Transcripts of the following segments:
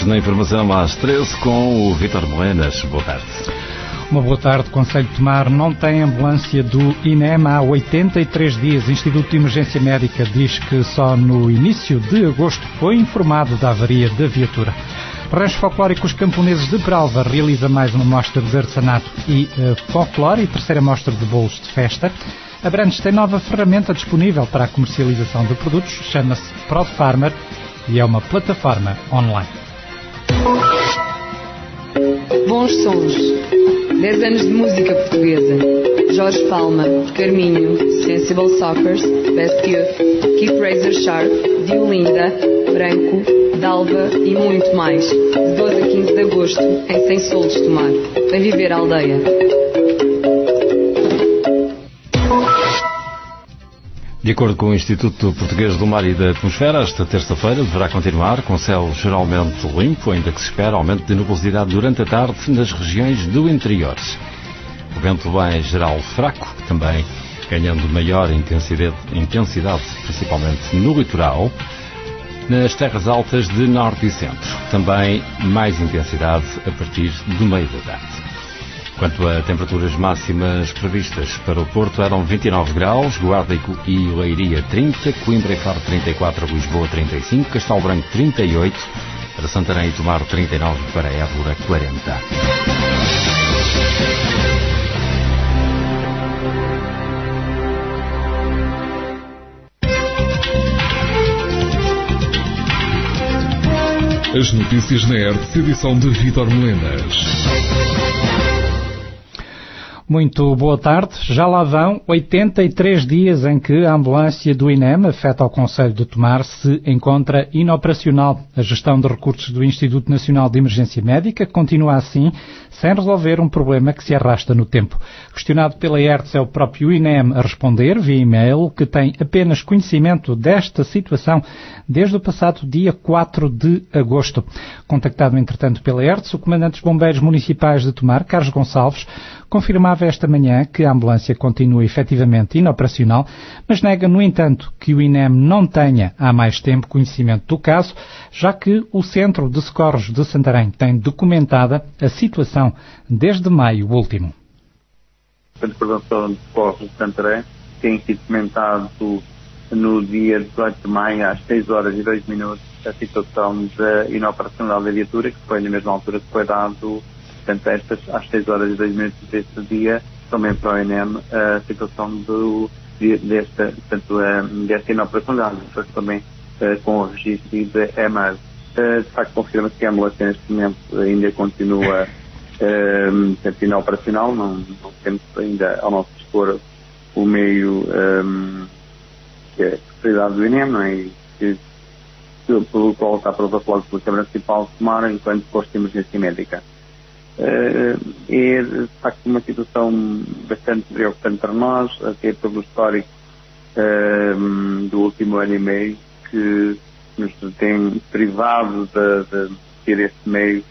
destaques na informação às 13 com o Vítor Moenas. Boa tarde. Uma boa tarde. O Conselho de Tomar não tem ambulância do INEM há 83 dias. O Instituto de Emergência Médica diz que só no início de agosto foi informado da avaria da viatura. Ranchos Folclóricos Camponeses de Peralva realiza mais uma mostra de artesanato e folclore e terceira mostra de bolos de festa. Abrantes tem nova ferramenta disponível para a comercialização de produtos, chama-se ProdFarmer e é uma plataforma online. Bons sons. 10 anos de música portuguesa. Jorge Palma, Carminho, Sensible Sockers, Best Youth, Keep Razor Sharp, Violinda, Branco, Dalva e muito mais. De 12 a 15 de agosto, em 100 Solos de Tomar. Vem viver a aldeia. De acordo com o Instituto Português do Mar e da Atmosfera, esta terça-feira deverá continuar com céu geralmente limpo, ainda que se espera aumento de nubosidade durante a tarde nas regiões do interior. O vento vai geral fraco, também ganhando maior intensidade, principalmente no litoral, nas terras altas de norte e centro. Também mais intensidade a partir do meio da tarde. Quanto a temperaturas máximas previstas para o Porto, eram 29 graus, Guarda e Leiria 30, Coimbra e Faro 34, Lisboa 35, Castelo Branco 38, para Santarém e Tomar 39, para Évora 40. As notícias na ERTE, edição de Vítor Moenas. Muito boa tarde. Já lá vão 83 dias em que a ambulância do INEM, afeta ao Conselho de Tomar, se encontra inoperacional. A gestão de recursos do Instituto Nacional de Emergência Médica continua assim, sem resolver um problema que se arrasta no tempo. Questionado pela ERTE, é o próprio INEM a responder, via e-mail, que tem apenas conhecimento desta situação desde o passado dia 4 de agosto. Contactado, entretanto, pela ERTE, o Comandante dos Bombeiros Municipais de Tomar, Carlos Gonçalves, confirmava esta manhã que a ambulância continua efetivamente inoperacional, mas nega, no entanto, que o INEM não tenha há mais tempo conhecimento do caso, já que o Centro de Socorros de Santarém tem documentada a situação desde maio último. O Centro de Prevenção de Socorros de Santarém tem sido documentado no dia 18 de maio, às 6 horas e 2 minutos, a situação da inoperacionalidade da viatura, que foi na mesma altura que foi dado. Portanto, às 6 horas e 2 minutos deste dia, também para o INEM, a situação desta inoperacionalidade, também com o registro de EMAS. De facto, confirma-se que a ambulância neste momento ainda continua inoperacional, não temos ainda ao nosso dispor o meio que é a especialidade do INEM, não é? E pelo qual está protocolado pela Câmara Municipal de Tomar enquanto posto de emergência médica. É de facto uma situação bastante preocupante para nós, até pelo histórico do último ano e meio, que nos tem privado de ter este meio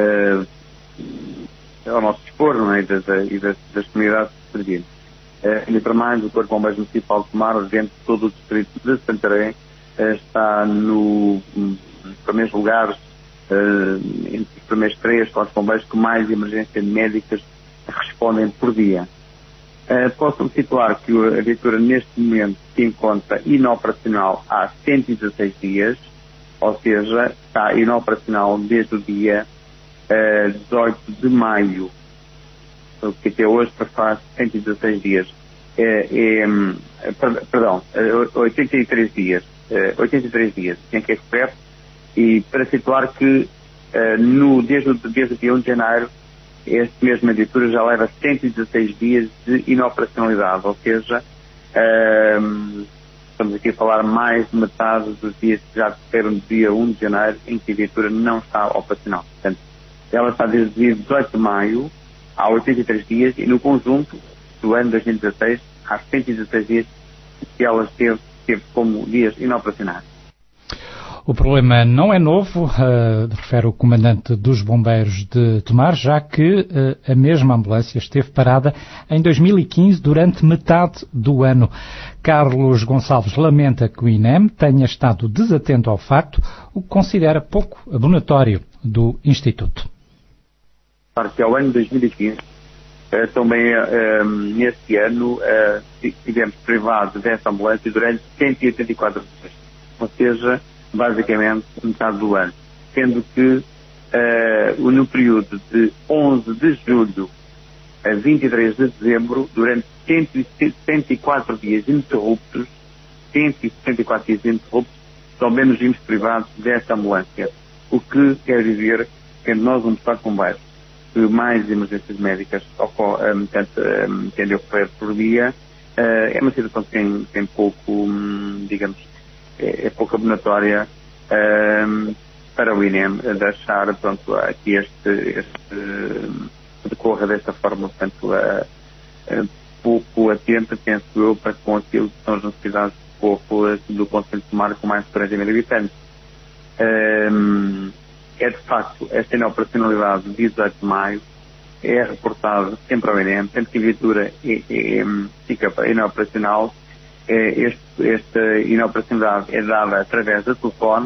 ao nosso dispor, não é? E das comunidades de serviço. Ainda para mais, o Corpo de Bombeiros Municipal de Tomar, dentro de todo o distrito de Santarém, está nos primeiros lugares, entre os primeiros 3 corpos de bombeiros que mais emergências médicas respondem por dia. Posso situar que a viatura neste momento se encontra inoperacional há 116 dias, ou seja, está inoperacional desde o dia 18 de maio, o que até hoje faz 116 dias. 83 dias. 83 dias, quem quer que perto, e para situar que desde o dia 1 de janeiro, esta mesma viatura já leva 116 dias de inoperacionalidade, ou seja, estamos aqui a falar mais de metade dos dias que já decorreram do dia 1 de janeiro em que a viatura não está operacional. Portanto, ela está desde o dia 18 de maio há 83 dias e no conjunto do ano 2016 há 116 dias que ela teve como dias inoperacionais. O problema não é novo, refere o comandante dos bombeiros de Tomar, já que a mesma ambulância esteve parada em 2015 durante metade do ano. Carlos Gonçalves lamenta que o INEM tenha estado desatento ao facto, o que considera pouco abonatório do Instituto. Que ao ano de 2015, também neste ano, tivemos privado dessa ambulância durante 184 dias, ou seja, basicamente metade do ano, sendo que no período de 11 de julho a 23 de dezembro, durante 164 dias ininterruptos, também nos vimos privados dessa ambulância, o que quer dizer que nós vamos estar com baixo, que mais emergências médicas tendem a ocorrer por dia. É uma situação que tem pouco, digamos, é pouco abonatória para o INEM deixar, pronto, aqui este decorra desta forma, portanto, pouco atenta, penso eu, para com aquilo que são as necessidades do Conselho de Tomar, com mais de 40 mil habitantes. É de facto, esta inoperacionalidade de 18 de maio é reportada sempre ao INEM, sempre que a viatura fica inoperacional. Esta inoperacionalidade é dada através do telefone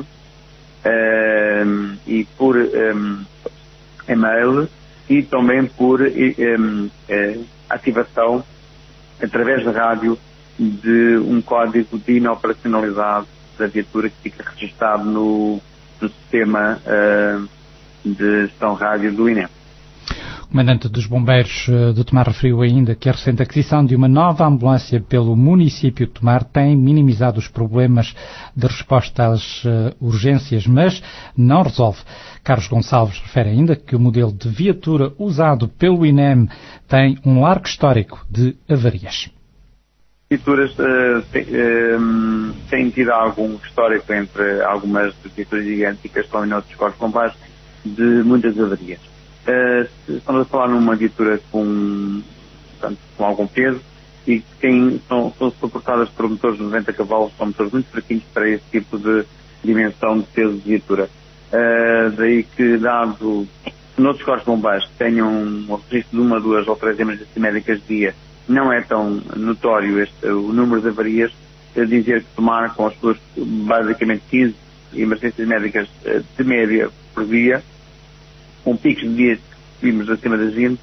e por e-mail, e também por ativação através da rádio de um código de inoperacionalidade da viatura que fica registado no sistema de gestão rádio do INEM. O comandante dos bombeiros de Tomar referiu ainda que a recente aquisição de uma nova ambulância pelo município de Tomar tem minimizado os problemas de resposta às urgências, mas não resolve. Carlos Gonçalves refere ainda que o modelo de viatura usado pelo INEM tem um largo histórico de avarias. As viaturas têm tido algum histórico entre algumas viaturas idênticas, estão em outros corpos com base de muitas avarias. Estamos a falar numa viatura com algum peso e que são suportadas por motores de 90 cavalos, são motores muito fraquinhos para esse tipo de dimensão de peso de viatura. Daí que, dado noutros corpos de bombeiros que tenham um registro de 1, 2 ou 3 emergências médicas de dia, não é tão notório o número de avarias, dizer que Tomar com as suas basicamente 15 emergências médicas de média por dia, com picos de dias que vimos acima das 20,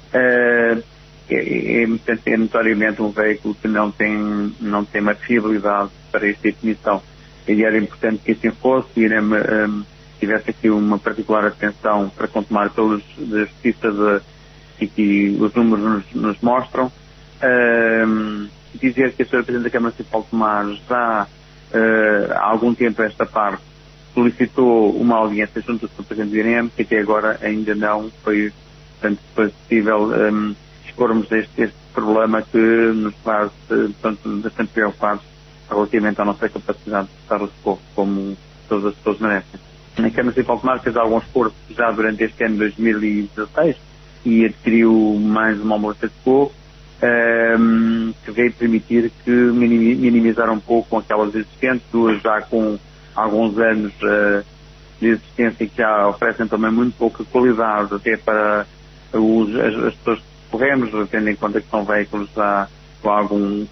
é notoriamente um veículo que não tem uma fiabilidade para esta definição. E era importante que assim fosse, e tivesse aqui uma particular atenção para continuar pelos da justiça que os números nos mostram. Dizer que a Sra. Presidente da Câmara Municipal de Tomar já há algum tempo esta parte solicitou uma audiência junto ao Presidente do INEM, que até agora ainda não foi possível expormos este problema que nos faz bastante preocupados relativamente à nossa capacidade de prestar o socorro, como todas as pessoas merecem. A Câmara Municipal de Tomar fez algum esforço já durante este ano de 2016 e adquiriu mais uma ambulância de socorro, que veio permitir que minimizar um pouco aquelas existentes, duas já com alguns anos de existência, que já oferecem também muito pouca qualidade até para as pessoas que corremos, tendo em conta que são veículos já com algum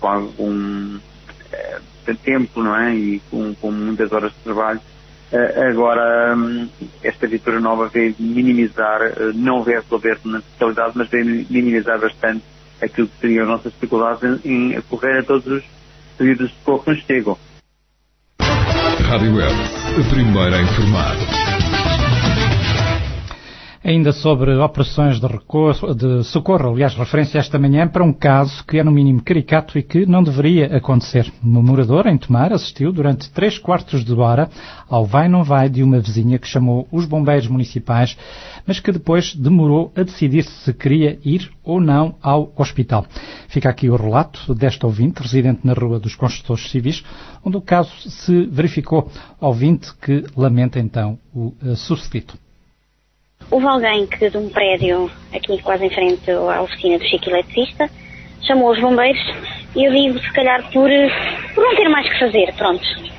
tempo, não é? E com muitas horas de trabalho. Agora, esta viatura nova veio minimizar, não veio resolver na totalidade, mas veio minimizar bastante aquilo que seriam as nossas dificuldades em acorrer a todos os pedidos de socorro que nos chegam. Rádio Web, a primeira a informar. Ainda sobre operações de socorro, aliás, referência esta manhã para um caso que é no mínimo caricato e que não deveria acontecer. Uma moradora em Tomar assistiu durante 3/4 de hora ao vai-não vai de uma vizinha que chamou os bombeiros municipais, mas que depois demorou a decidir se queria ir ou não ao hospital. Fica aqui o relato desta ouvinte, residente na Rua dos Construtores Civis, onde o caso se verificou. Ouvinte que lamenta então o sucedido. Houve alguém que de um prédio, aqui quase em frente à oficina do Chico Eletricista, chamou os bombeiros e eu digo, se calhar, por não ter mais que fazer, pronto.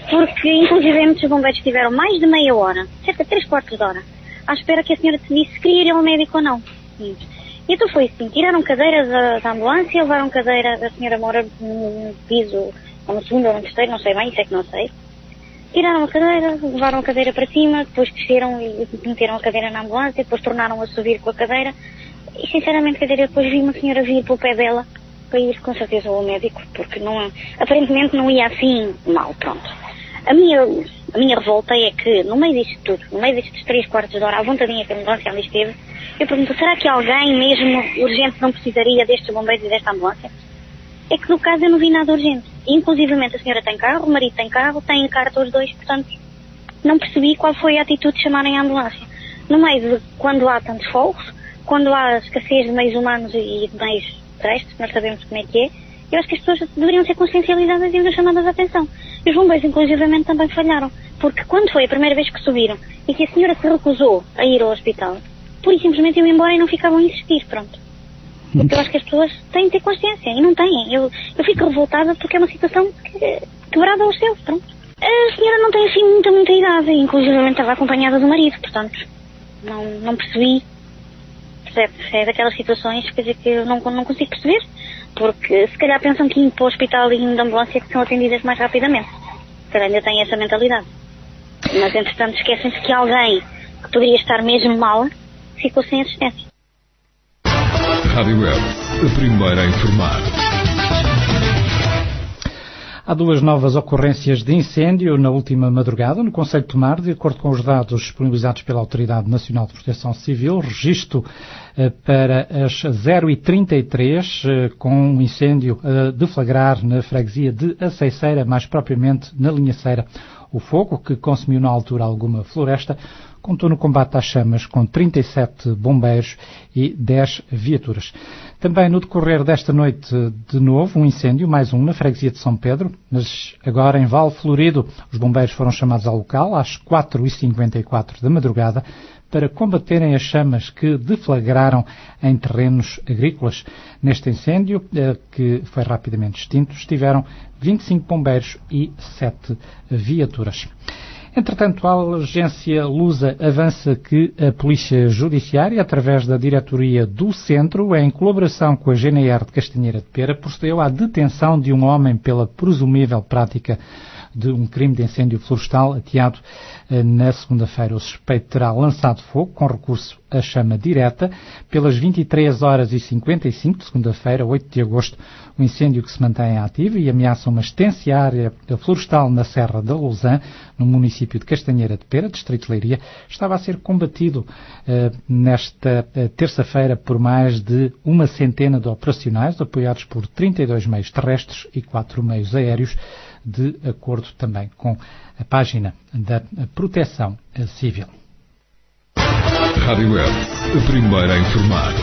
porque inclusive os bombeiros estiveram mais de meia hora, cerca de 3/4 de hora, à espera que a senhora decidisse se queria ir ao médico ou não. E então foi assim, tiraram cadeira da ambulância, levaram cadeira da senhora mora no piso, ou no segundo ou no terceiro, não sei bem, isso é que não sei. Tiraram a cadeira, levaram a cadeira para cima, depois desceram e meteram a cadeira na ambulância, depois tornaram a subir com a cadeira. E sinceramente, quer dizer, eu depois vi uma senhora vir pelo pé dela para ir com certeza ao médico, porque aparentemente não ia assim mal, pronto. A minha revolta é que, no meio disto tudo, no meio destes 3/4 de hora, à vontadinha que a ambulância ali esteve, eu pergunto, será que alguém mesmo urgente não precisaria destes bombeiros e desta ambulância? É que no caso eu não vi nada urgente. Inclusivamente a senhora tem carro, o marido tem carro, têm carta os dois, portanto, não percebi qual foi a atitude de chamarem a ambulância. No meio de quando há tantos fogos, quando há escassez de meios humanos e de meios terrestres, nós sabemos como é que é, eu acho que as pessoas deveriam ser consciencializadas e ser chamadas a atenção. E os bombeiros, inclusivamente, também falharam. Porque quando foi a primeira vez que subiram e que a senhora se recusou a ir ao hospital, pura e simplesmente iam embora e não ficavam a insistir, pronto. Porque eu acho que as pessoas têm de ter consciência e não têm. Eu fico revoltada porque é uma situação quebrada aos seus, pronto. A senhora não tem assim muita idade, inclusive estava acompanhada do marido, portanto, não percebi. Percebe? É daquelas situações, quer dizer, que eu não consigo perceber, porque se calhar pensam que indo para o hospital e indo de ambulância que são atendidas mais rapidamente. Se calhar ainda têm essa mentalidade. Mas entretanto esquecem-se que alguém que poderia estar mesmo mal ficou sem assistência. Rádio Web, a primeira a informar. Há duas novas ocorrências de incêndio na última madrugada no concelho de Tomar, de acordo com os dados disponibilizados pela Autoridade Nacional de Proteção Civil. Registro para as 0h33, com um incêndio a deflagrar na freguesia de Aceiceira, mais propriamente na Linhaceira. O fogo, que consumiu na altura alguma floresta, contou no combate às chamas com 37 bombeiros e 10 viaturas. Também no decorrer desta noite, de novo, um incêndio, mais um, na freguesia de São Pedro, mas agora em Val Florido. Os bombeiros foram chamados ao local às 4h54 da madrugada para combaterem as chamas que deflagraram em terrenos agrícolas. Neste incêndio, que foi rapidamente extinto, estiveram 25 bombeiros e 7 viaturas. Entretanto, a agência Lusa avança que a Polícia Judiciária, através da Diretoria do Centro, em colaboração com a GNR de Castanheira de Pera, procedeu à detenção de um homem pela presumível prática de um crime de incêndio florestal ateado na segunda-feira. O suspeito terá lançado fogo com recurso à chama direta pelas 23h55 de segunda-feira, 8 de agosto. O incêndio que se mantém ativo e ameaça uma extensa área florestal na Serra da Lousã, no município de Castanheira de Pera, distrito de Leiria, estava a ser combatido nesta terça-feira por mais de uma centena de operacionais, apoiados por 32 meios terrestres e 4 meios aéreos, de acordo também com a página da Proteção Civil. Rádio Web, a primeira a informar.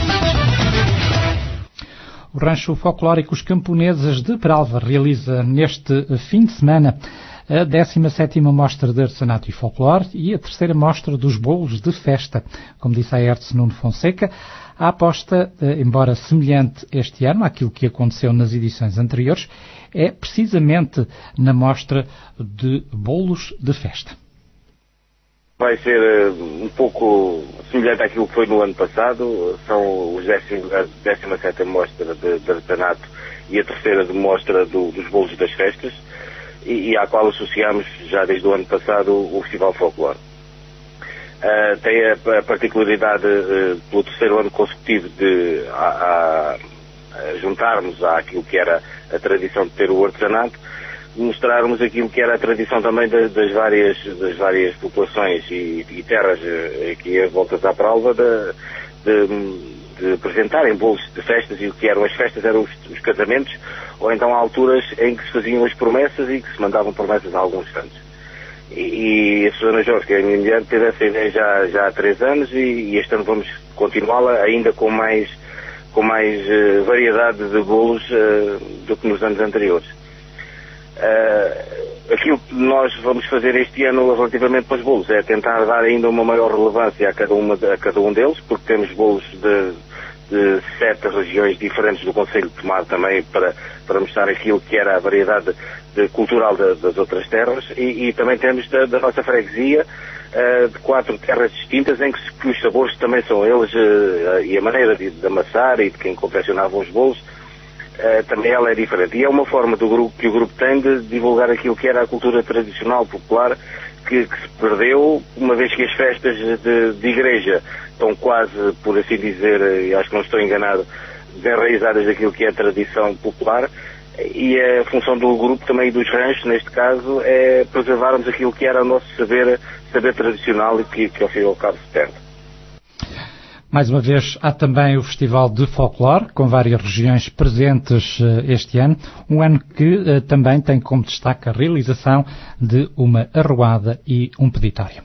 O Rancho Folclórico Os Camponeses de Peralva realiza neste fim de semana a 17ª Mostra de Artesanato e Folclore e a 3ª Mostra dos Bolos de Festa. Como disse a Hertz Nuno Fonseca, a aposta, embora semelhante este ano àquilo que aconteceu nas edições anteriores, é precisamente na mostra de bolos de festa. Vai ser um pouco semelhante àquilo que foi no ano passado. São a 17ª Mostra de Artesanato e a 3ª Mostra dos Bolos das Festas, e à qual associamos já desde o ano passado o Festival Folclore. Tem a particularidade, pelo 3º ano consecutivo, de juntarmos àquilo que era a tradição de ter o artesanato, mostrarmos aquilo que era a tradição também das várias populações e terras aqui às voltas à Peralva de apresentarem bolos de festas, e o que eram as festas eram os casamentos, ou então alturas em que se faziam as promessas e que se mandavam promessas a alguns santos. E a Susana Jorge, que é a minha mulher, teve essa ideia já há 3 anos, e este ano vamos continuá-la ainda com mais variedade de bolos do que nos anos anteriores. Aquilo que nós vamos fazer este ano relativamente para os bolos é tentar dar ainda uma maior relevância a cada um deles, porque temos bolos 7 regiões diferentes do Concelho de Tomar também para mostrar aquilo que era a variedade cultural das outras terras e também temos da nossa freguesia de 4 terras distintas em que os sabores também são eles e a maneira de amassar e de quem confeccionava os bolos também ela é diferente. E é uma forma que o grupo tem de divulgar aquilo que era a cultura tradicional, popular, que se perdeu, uma vez que as festas de igreja estão quase, por assim dizer, e acho que não estou enganado, desenraizadas daquilo que é a tradição popular, e a função do grupo também e dos ranchos, neste caso, é preservarmos aquilo que era o nosso saber tradicional e que ao fim e ao cabo se perde. Mais uma vez, há também o Festival de Folclore, com várias regiões presentes este ano. Um ano que também tem como destaque a realização de uma arruada e um peditório.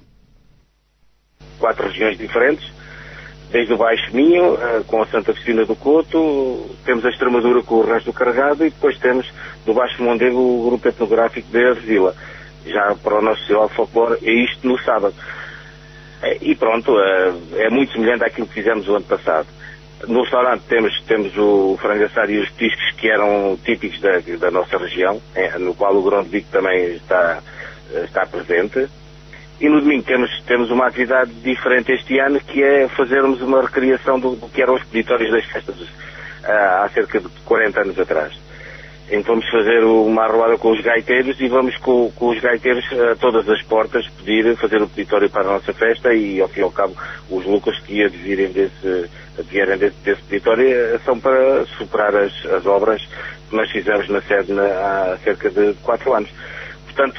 4 regiões diferentes, desde o Baixo Minho, com a Santa Cristina do Couto, temos a Extremadura com o Rancho do Carregado e depois temos do Baixo Mondego o grupo etnográfico de Ervila. Já para o nosso Festival de Folclore é isto no sábado. E pronto, é muito semelhante àquilo que fizemos o ano passado. No restaurante temos o frango assado e os petiscos que eram típicos da nossa região, no qual o grão de bico também está presente. E no domingo temos uma atividade diferente este ano, que é fazermos uma recriação do que eram os peditórios das festas há cerca de 40 anos atrás. Então vamos fazer uma arruada com os gaiteiros e vamos com os gaiteiros a todas as portas fazer o peditório para a nossa festa e ao fim e ao cabo os lucros que advierem desse peditório são para superar as obras que nós fizemos na sede há cerca de 4 anos. Portanto,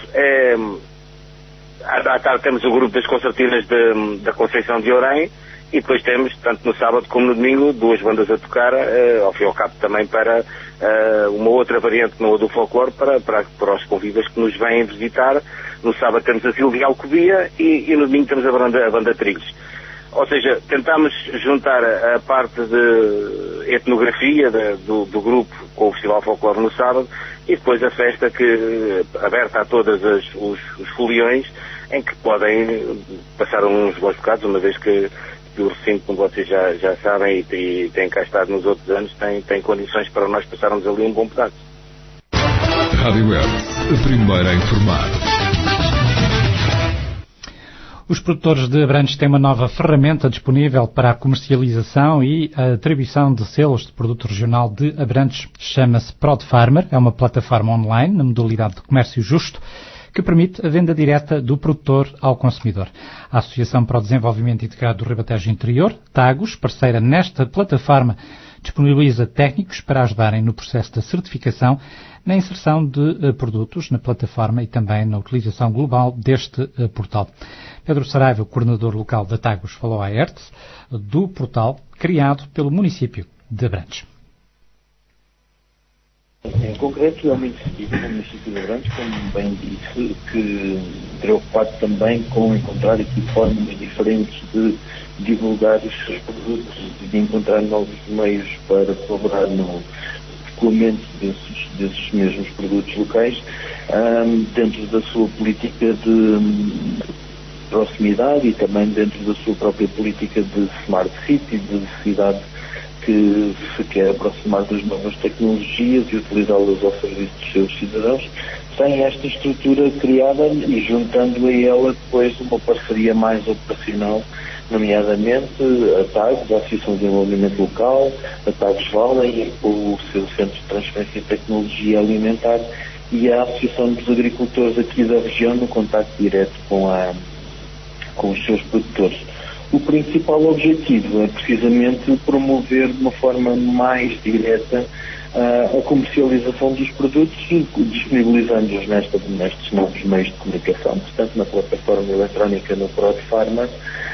à tarde temos o grupo das concertinas da Conceição de Orém e depois temos, tanto no sábado como no domingo, 2 bandas a tocar, ao fim e ao cabo também para uma outra variante no do folclore para os convívios que nos vêm visitar. No sábado temos a Silvia Alcobia e no domingo temos a banda Trilhos. Ou seja, tentamos juntar a parte de etnografia do grupo com o Festival Folclore no sábado e depois a festa aberta a todos os foliões, em que podem passar uns bons bocados, uma vez que o recinto, como vocês já sabem e têm cá estado nos outros anos, tem condições para nós passarmos ali um bom bocado. Rádio Hertz, a primeira a informar. Os produtores de Abrantes têm uma nova ferramenta disponível para a comercialização e a atribuição de selos de produto regional de Abrantes. Chama-se ProdFarmer, é uma plataforma online na modalidade de comércio justo que permite a venda direta do produtor ao consumidor. A Associação para o Desenvolvimento Integrado do Ribatejo Interior, TAGOS, parceira nesta plataforma, disponibiliza técnicos para ajudarem no processo de certificação, na inserção de produtos na plataforma e também na utilização global deste portal. Pedro Saraiva, o coordenador local da TAGOS, falou à Hertz do portal criado pelo município de Abrantes. Em concreto, é uma iniciativa do município de Abrantes, como bem disse, que preocupado também com encontrar aqui formas diferentes de divulgar os seus produtos e de encontrar novos meios para colaborar no escoamento desses mesmos produtos locais, dentro da sua política de proximidade e também dentro da sua própria política de Smart City, de cidade que se quer aproximar das novas tecnologias e utilizá-las ao serviço dos seus cidadãos, tem esta estrutura criada e juntando a ela depois uma parceria mais operacional, nomeadamente a TAGOS, a Associação de Desenvolvimento Local, a TAGOS Valley, o seu Centro de Transferência de Tecnologia Alimentar e a Associação dos Agricultores aqui da região no contacto direto com os seus produtores. O principal objetivo é precisamente promover de uma forma mais direta a comercialização dos produtos, disponibilizando-os nestes novos meios de comunicação. Portanto, na plataforma eletrónica no ProdFarmer.com,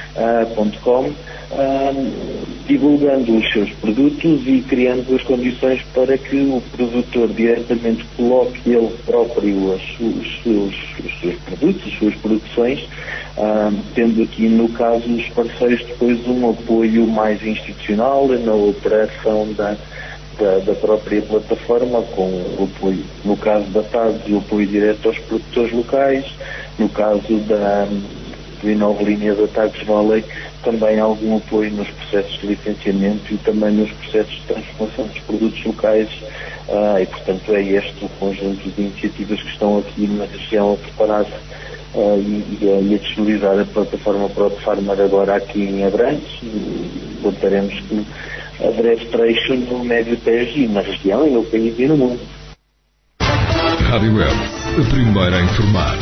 divulgando os seus produtos e criando as condições para que o produtor diretamente coloque ele próprio os seus produtos, as suas produções, tendo aqui no caso os parceiros depois um apoio mais institucional na operação da própria plataforma, com o apoio, no caso da TAGOS, o apoio direto aos produtores locais, no caso da constitui nova linha de ataques Valley, também algum apoio nos processos de licenciamento e também nos processos de transformação dos produtos locais, e portanto é este o conjunto de iniciativas que estão aqui na região a preparar-se e a disponibilizar a plataforma ProDeFarmer agora aqui em Abrantes, e contaremos que a breve trecho no Médio Tejo e na região, e no país e no mundo. Rádio Web, a primeira a informar.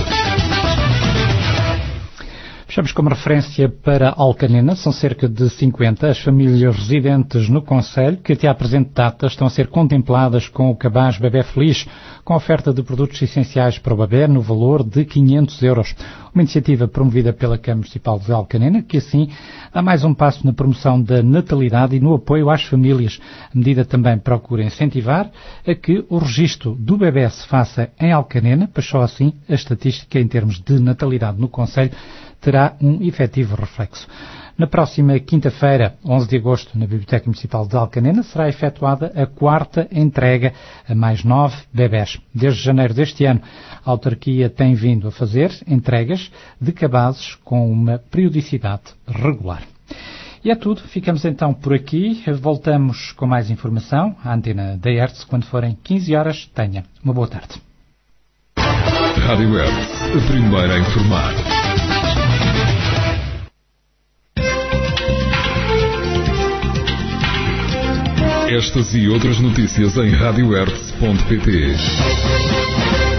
Fechamos como referência para Alcanena. São cerca de 50 as famílias residentes no concelho que até à presente data estão a ser contempladas com o cabaz Bebé Feliz, com oferta de produtos essenciais para o bebé no valor de 500 euros. Uma iniciativa promovida pela Câmara Municipal de Alcanena, que assim dá mais um passo na promoção da natalidade e no apoio às famílias. A medida também procura incentivar a que o registro do bebé se faça em Alcanena, pois só assim a estatística em termos de natalidade no concelho terá um efetivo reflexo. Na próxima quinta-feira, 11 de agosto, na Biblioteca Municipal de Alcanena, será efetuada a 4ª entrega a mais 9 bebés. Desde janeiro deste ano, a autarquia tem vindo a fazer entregas de cabazes com uma periodicidade regular. E é tudo. Ficamos então por aqui. Voltamos com mais informação à antena da ERTS quando forem 15 horas. Tenha uma boa tarde. Rádio Web, a primeira a informar. Estas e outras notícias em radioerts.pt.